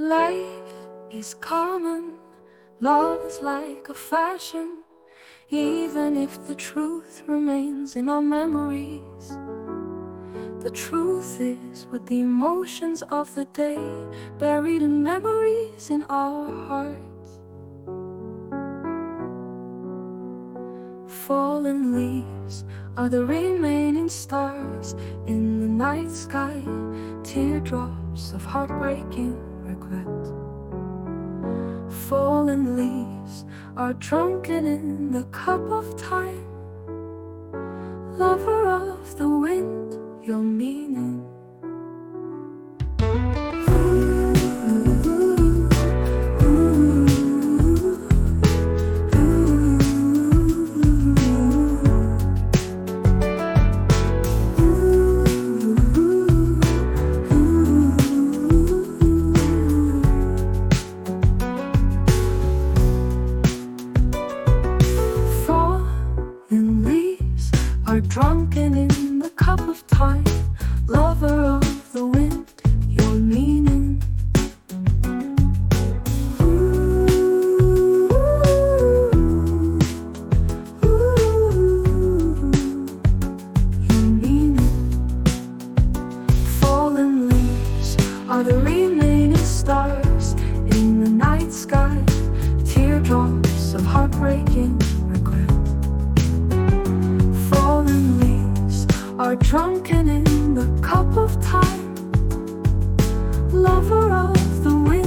Life is common, love's like a fashion, even if the truth remains in our memories. The truth is with the emotions of the day, buried in memories in our hearts. Fallen leaves are the remaining stars in the night sky, teardrops of heartbreaking regret. Fallen leaves are drunken in the cup of time. Lover of the wind, your meaning. Fallen leaves are drunken in the cup of time. Lover of the wind, your meaning. Your meaning. Fallen leaves are the remaining stars in the night sky, teardrops of heartbreaking regret. Fallen leaves are drunken in the cup of time. Lover of the wind.